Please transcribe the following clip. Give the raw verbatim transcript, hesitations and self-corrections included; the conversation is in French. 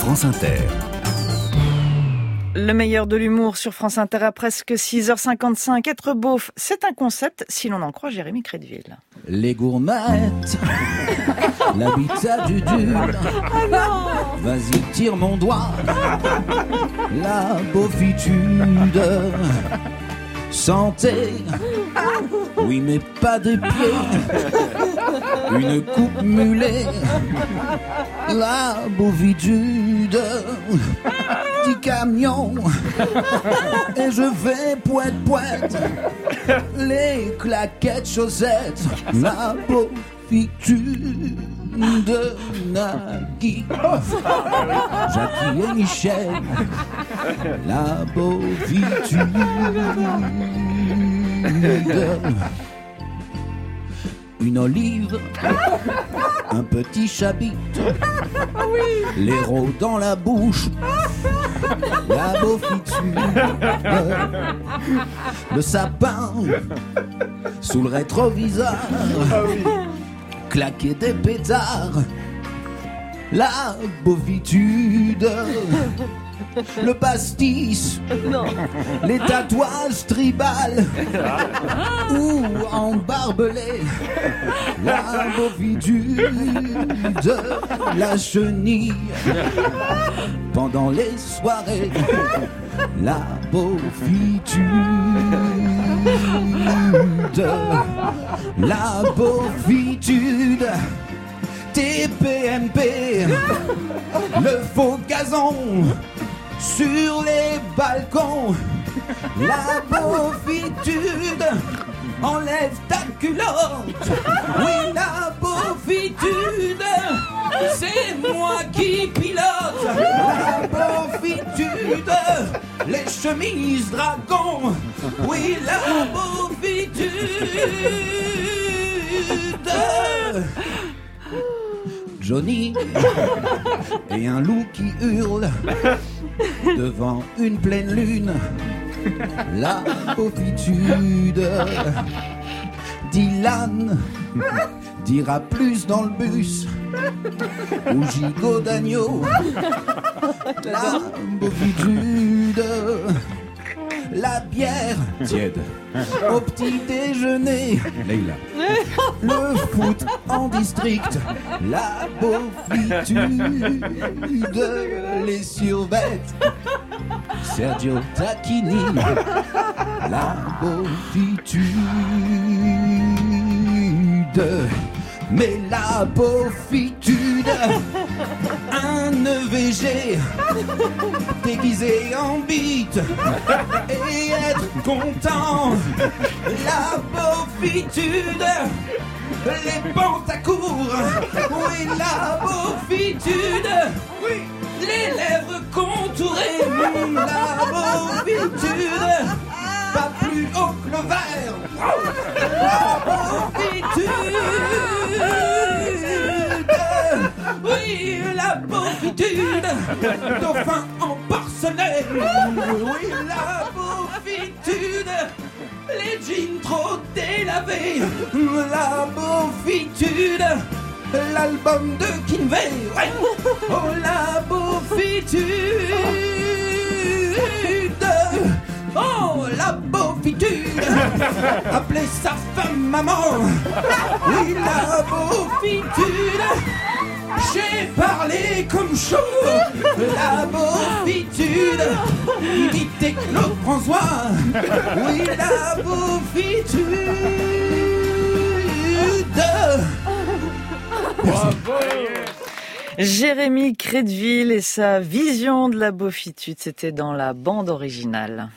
France Inter. Le meilleur de l'humour sur France Inter à presque six heures cinquante-cinq. Être beauf, c'est un concept, si l'on en croit Jérémy Crédville. Les gourmettes, l'habitat du dur. Vas-y, tire mon doigt. La beaufitude. Santé, oui, mais pas de pied. Une coupe mulet. La beaufitude. Petit camion. Et je vais poète poète. Les claquettes chaussettes. La beaufitude de Nagui. Jackie et Michel. La beaufitude. Une olive, un petit chabit, l'héros dans la bouche, la beaufitude, le sapin sous le rétroviseur, claquer des pétards, la beaufitude. Le pastis, non. Les tatouages tribales ou en barbelé, la beaufitude, la chenille pendant les soirées, la beaufitude, la beaufitude. T P M P, le faux gazon sur les balcons, la beaufitude, enlève ta culotte, oui la beaufitude, c'est moi qui pilote, la beaufitude, les chemises dragons, oui la beaufitude. Johnny et un loup qui hurle devant une pleine lune, la beaufitude. Dylan dira plus dans le bus, ou gigot d'agneau, la beaufitude. La bière tiède au petit déjeuner, Leïla. Le foot en district, la beaufitude. Les survêtes, Sergio Tacchini, la beaufitude. Mais la beaufitude, un E V G déguisé en bite et être content, la beaufitude, les pantacours, oui la beaufitude, oui les lèvres contourées, la beaufitude, pas plus haut que le verre, la beaufitude. Oui, la beaufitude, dauphin en porcelaine. Oui, la beaufitude, les jeans trop délavés. La beaufitude, l'album de Kinvey. Ouais. Oh, la beaufitude. Oh, la beaufitude, appeler sa femme maman. Oui, la beaufitude, j'ai parlé comme chaud. La beaufitude, imiter Claude François. Oui, la beaufitude. Bravo. Jérémy Crédville et sa vision de la beaufitude, c'était dans la bande originale.